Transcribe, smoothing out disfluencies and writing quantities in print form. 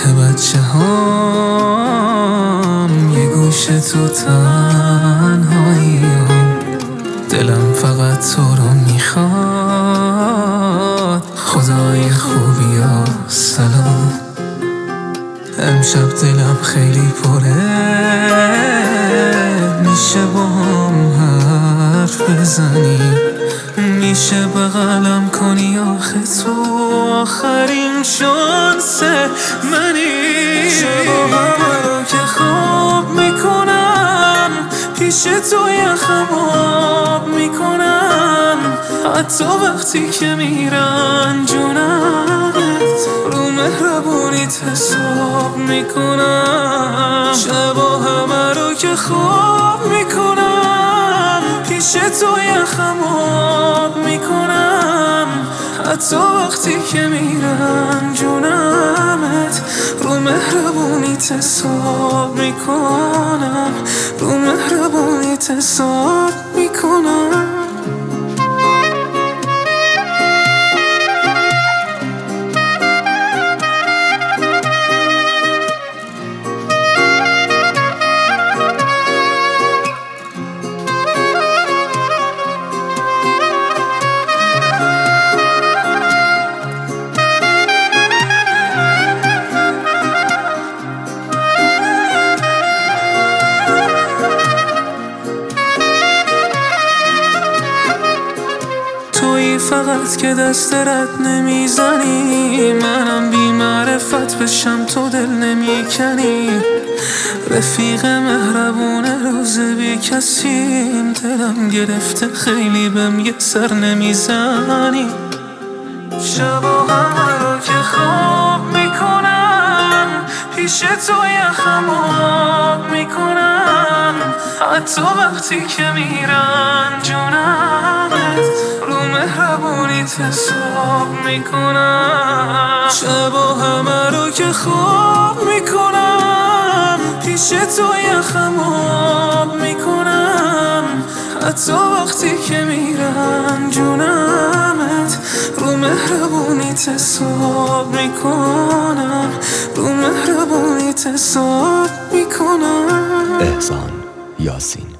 بچه هام یه گوشه تو تنهاییم، دلم فقط تو رو میخواد. خدای خوبی ها سلام، امشب دلم خیلی پره، میشه با هم حرف بزنی؟ میشه بغلم کنی؟ آخه تو آخرین شانس منی. شبا رو که خواب میکنم پیش تو یخم آب میکنم، حتی وقتی که میرن جونت رو مهربونیت حساب میکنم. شبا همه رو که خواب میکنم پیش تو یخم آب میکنم، حتی وقتی که میرن جونمت رو مهربونیت حساب میکنم، رو مهربونیت حساب میکنم. تویی فقط که دست رد نمیزنی، منم بی معرفت بشم تو دل نمیکنی. رفیق مهربونه روز بی کسیم، دلم گرفته خیلی بهم یه سر نمیزنی. شبا همه رو که خواب میکنم پیش تو یخم آب میکنم، حتی وقتی که میرن جونمت رو مهربونیت حساب میکنم. شبا همه رو که خواب میکنم پیش تو یخم آب میکنم، حتی وقتی که میرن جونمت رو مهربونیت حساب میکنم، رو مهربونیت حساب میکنم. احسان یاسین.